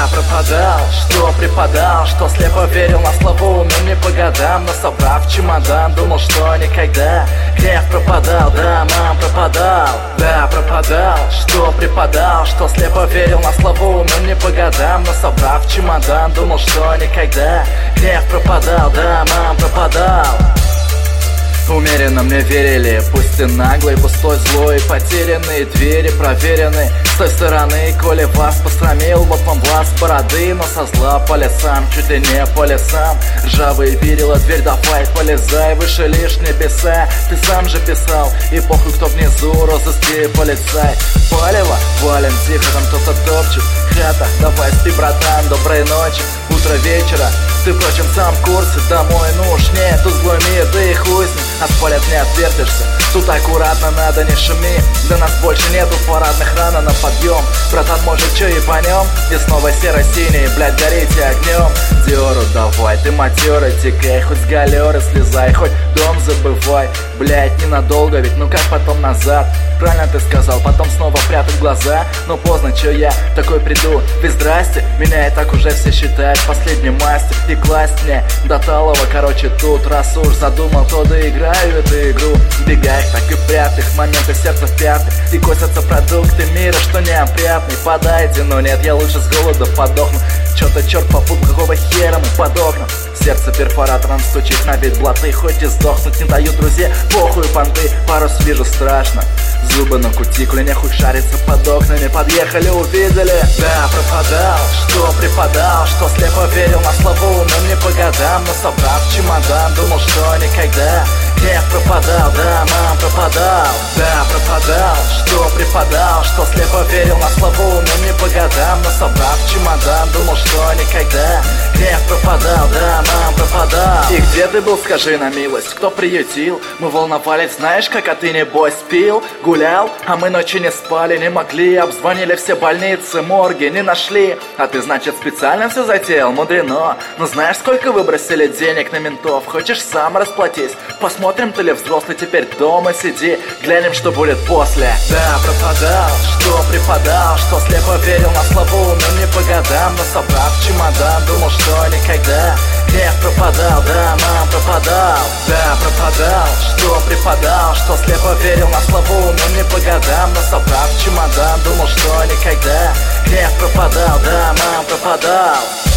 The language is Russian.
Да, пропадал, что преподал, что слепо верил на слово, умел не по годам. Но собрав чемодан, думал, что никогда. Гнев пропадал, да, мам, пропадал. Да, пропадал, что преподал, что слепо верил на слово, умел не по годам. Но собрав чемодан, думал, что никогда. Гнев пропадал, да, мам, пропадал. Умеренно мне верили, пусть и наглый, пустой, злой, потерянные двери проверены с той стороны. Коли вас посрамил, вот вам глаз бороды, но со зла по лесам, чуть ли не по лесам. Ржавые перила, дверь давай, полезай, выше лишь небеса. Ты сам же писал, и похуй кто внизу, розыски полицай. Палево, валим, тихо, там кто-то топчет. Хата, давай спи, братан, доброй ночи. Утро вечера, ты, впрочем, сам в курсе. Домой, ну уж нет, тут злой мир, да и хуй с ним. От поля не отвертишься, тут аккуратно надо, не шуми. Да нас больше нету парадных, рано на подъем. Братан, может, чё и по нем? И снова серо-синий, блядь, горите огнем. Диору давай, ты матерый, текай, хоть с галеры слезай, хоть дом забывай. Блядь, ненадолго, ведь ну как потом назад? Правильно ты сказал, потом снова прятать глаза. Но поздно, чё я такой приду? Ведь здрасте, меня и так уже все считают последним мастер. И класть мне до талого, короче, тут. Раз уж задумал, то доиграю эту игру. Бегай, так и прятых, моменты сердца в пятых. И косятся продукты мира, что неопрятный. Подайте, но нет, я лучше с голода подохну. Чё-то черт попутал, какого хера мы под окном. Сердце перфоратором стучит на вид блаты. Хоть и сдохнуть не дают друзья, похуй понты. Парус вижу страшно, зубы на кутикуле, нехуй шарится под окнами. Подъехали, увидели. Да, пропадал, что преподал, что слепо верил на слово, но не по годам. Но собрав чемодан, думал, что никогда. Гнев пропадал, да, мам, пропадал. Да, пропадал, что преподал, что слепо верил на слово, но не по годам. Но собрав чемодан, думал, что никогда. Гнев пропадал, да, мам, пропадал. И где ты был, скажи на милость, кто приютил? Мы волновались, знаешь, как, а ты небось пил? Гулял, а мы ночи не спали, не могли. Обзвонили все больницы, морги, не нашли. А ты, значит, специально все затеял, мудрено. Но знаешь, сколько выбросили денег на ментов? Хочешь сам расплатись? Посмотрим, ты ли взрослый, теперь дома сиди. Глянем, что будет после. Да, пропадал, что преподал, что слепо верил на слово, но не по годам. Но собрав чемодан, думал, что никогда. Гнев пропадал, да, мам, пропадал. Да, пропадал, что преподал, что слепо верил на слово, но не по годам. Но собрав чемодан, думал, что никогда. Гнев пропадал, да, мам, пропадал.